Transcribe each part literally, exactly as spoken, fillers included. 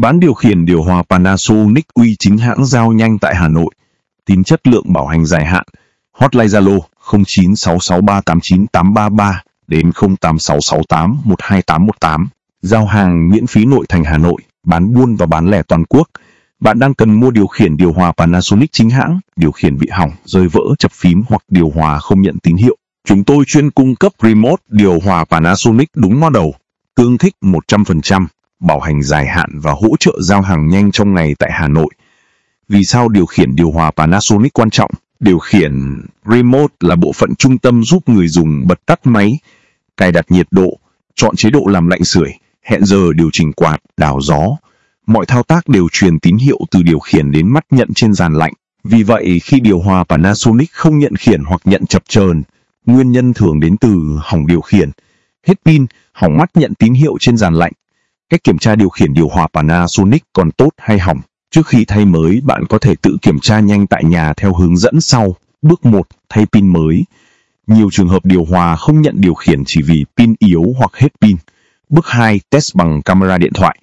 Bán điều khiển điều hòa Panasonic uy tín hãng giao nhanh tại Hà Nội. Tín chất lượng bảo hành dài hạn. Hotline Zalo không chín sáu sáu ba tám chín tám ba ba đến không tám sáu sáu tám một hai tám một tám. Giao hàng miễn phí nội thành Hà Nội, bán buôn và bán lẻ toàn quốc. Bạn đang cần mua điều khiển điều hòa Panasonic chính hãng, điều khiển bị hỏng, rơi vỡ, chập phím hoặc điều hòa không nhận tín hiệu. Chúng tôi chuyên cung cấp remote điều hòa Panasonic đúng model, tương thích một trăm phần trăm, bảo hành dài hạn và hỗ trợ giao hàng nhanh trong ngày tại Hà Nội. Vì sao điều khiển điều hòa Panasonic quan trọng? Điều khiển remote là bộ phận trung tâm giúp người dùng bật tắt máy, cài đặt nhiệt độ, chọn chế độ làm lạnh sưởi, hẹn giờ điều chỉnh quạt, đảo gió. Mọi thao tác đều truyền tín hiệu từ điều khiển đến mắt nhận trên dàn lạnh. Vì vậy, khi điều hòa Panasonic không nhận khiển hoặc nhận chập chờn, nguyên nhân thường đến từ hỏng điều khiển, hết pin, hỏng mắt nhận tín hiệu trên dàn lạnh. Cách kiểm tra điều khiển điều hòa Panasonic còn tốt hay hỏng. Trước khi thay mới, bạn có thể tự kiểm tra nhanh tại nhà theo hướng dẫn sau. Bước một. Thay pin mới. Nhiều trường hợp điều hòa không nhận điều khiển chỉ vì pin yếu hoặc hết pin. Bước hai. Test bằng camera điện thoại.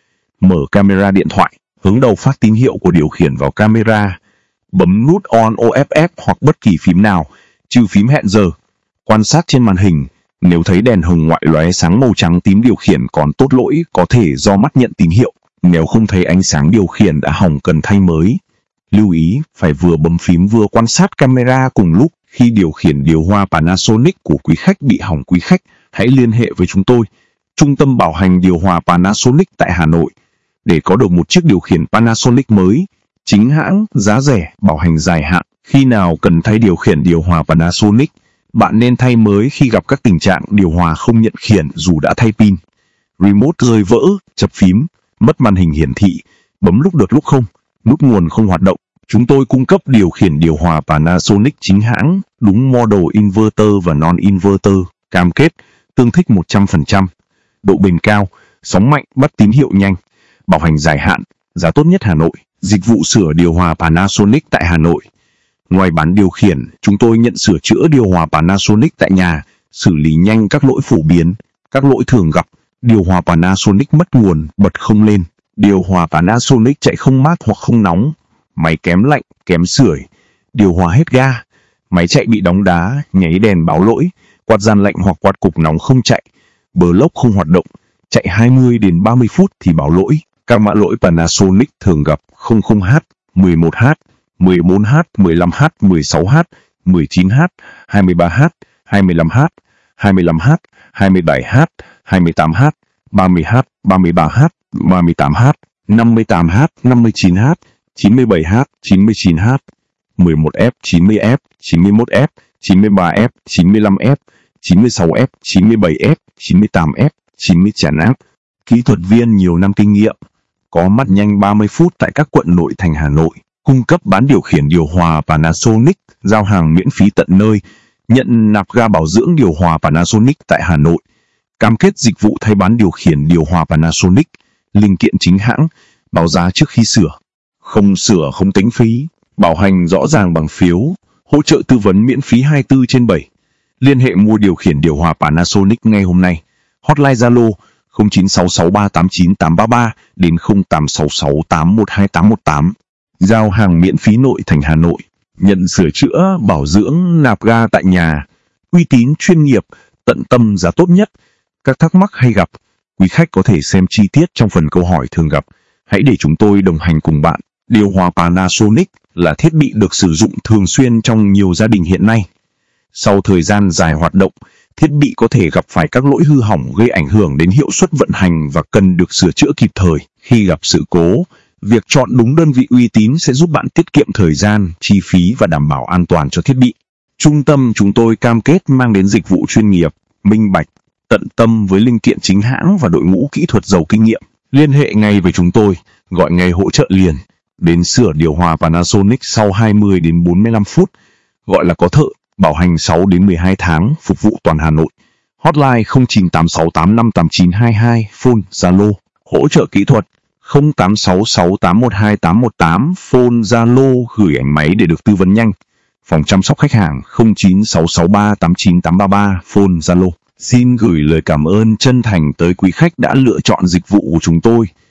Mở camera điện thoại, hướng đầu phát tín hiệu của điều khiển vào camera. Bấm nút on off hoặc bất kỳ phím nào, trừ phím hẹn giờ. Quan sát trên màn hình, nếu thấy đèn hồng ngoại lóe sáng màu trắng tím điều khiển còn tốt lỗi, có thể do mắt nhận tín hiệu. Nếu không thấy ánh sáng điều khiển đã hỏng cần thay mới. Lưu ý, phải vừa bấm phím vừa quan sát camera cùng lúc. Khi điều khiển điều hòa Panasonic của quý khách bị hỏng, quý khách hãy liên hệ với chúng tôi, Trung tâm bảo hành điều hòa Panasonic tại Hà Nội, để có được một chiếc điều khiển Panasonic mới, chính hãng, giá rẻ, bảo hành dài hạn. Khi nào cần thay điều khiển điều hòa Panasonic, bạn nên thay mới khi gặp các tình trạng điều hòa không nhận khiển dù đã thay pin, remote rơi vỡ, chập phím, mất màn hình hiển thị, bấm lúc được lúc không, nút nguồn không hoạt động. Chúng tôi cung cấp điều khiển điều hòa Panasonic chính hãng, đúng model inverter và non-inverter, cam kết, tương thích một trăm phần trăm, độ bền cao, sóng mạnh, bắt tín hiệu nhanh, bảo hành dài hạn, giá tốt nhất Hà Nội, dịch vụ sửa điều hòa Panasonic tại Hà Nội. Ngoài bán điều khiển, chúng tôi nhận sửa chữa điều hòa Panasonic tại nhà, xử lý nhanh các lỗi phổ biến, các lỗi thường gặp. Điều hòa Panasonic mất nguồn, bật không lên, điều hòa Panasonic chạy không mát hoặc không nóng, máy kém lạnh, kém sưởi, điều hòa hết ga, máy chạy bị đóng đá, nháy đèn báo lỗi, quạt dàn lạnh hoặc quạt cục nóng không chạy, block không hoạt động, chạy hai mươi đến ba mươi phút thì báo lỗi. Các mã lỗi Panasonic thường gặp không không H, mười một H, mười bốn H, mười lăm H, mười sáu H, mười chín H, hai mươi ba H, hai mươi lăm H, hai mươi lăm H, hai mươi bảy H, hai mươi tám H, ba mươi H, ba mươi ba H, ba mươi tám H, năm mươi tám H, năm mươi chín H, chín mươi bảy H, chín mươi chín H, mười một F, chín mươi F, chín mươi mốt F, chín mươi ba F, chín mươi lăm F, chín mươi sáu F, chín mươi bảy F, chín mươi tám F, chín mươi chín F. Kỹ thuật viên nhiều năm kinh nghiệm, có mặt nhanh ba mươi phút tại các quận nội thành Hà Nội, cung cấp bán điều khiển điều hòa Panasonic, giao hàng miễn phí tận nơi, nhận nạp ga bảo dưỡng điều hòa Panasonic tại Hà Nội, cam kết dịch vụ thay bán điều khiển điều hòa Panasonic, linh kiện chính hãng, báo giá trước khi sửa, không sửa không tính phí, bảo hành rõ ràng bằng phiếu, hỗ trợ tư vấn miễn phí hai mươi tư trên bảy. Liên hệ mua điều khiển điều hòa Panasonic ngay hôm nay. Hotline Zalo không chín sáu sáu ba tám chín tám ba ba đến không tám sáu sáu tám một hai tám một tám. Giao hàng miễn phí nội thành Hà Nội, nhận sửa chữa, bảo dưỡng, nạp ga tại nhà, uy tín, chuyên nghiệp, tận tâm, giá tốt nhất. Các thắc mắc hay gặp, quý khách có thể xem chi tiết trong phần câu hỏi thường gặp. Hãy để chúng tôi đồng hành cùng bạn. Điều hòa Panasonic là thiết bị được sử dụng thường xuyên trong nhiều gia đình hiện nay. Sau thời gian dài hoạt động, thiết bị có thể gặp phải các lỗi hư hỏng gây ảnh hưởng đến hiệu suất vận hành và cần được sửa chữa kịp thời. Khi gặp sự cố, việc chọn đúng đơn vị uy tín sẽ giúp bạn tiết kiệm thời gian, chi phí và đảm bảo an toàn cho thiết bị. Trung tâm chúng tôi cam kết mang đến dịch vụ chuyên nghiệp, minh bạch, tận tâm với linh kiện chính hãng và đội ngũ kỹ thuật giàu kinh nghiệm. Liên hệ ngay với chúng tôi, gọi ngay hỗ trợ liền. Đến sửa điều hòa Panasonic sau hai mươi đến bốn mươi lăm phút, gọi là có thợ, bảo hành sáu đến mười hai tháng, phục vụ toàn Hà Nội. Hotline không chín tám sáu tám năm tám chín hai hai, phone Zalo, hỗ trợ kỹ thuật không tám sáu sáu tám một hai tám một tám, phone Zalo, gửi ảnh máy để được tư vấn nhanh. Phòng chăm sóc khách hàng không chín sáu sáu ba tám chín tám ba ba, phone Zalo. Xin gửi lời cảm ơn chân thành tới quý khách đã lựa chọn dịch vụ của chúng tôi.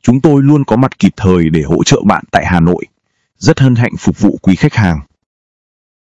Chúng tôi luôn có mặt kịp thời để hỗ trợ bạn tại Hà Nội. Rất hân hạnh phục vụ quý khách hàng.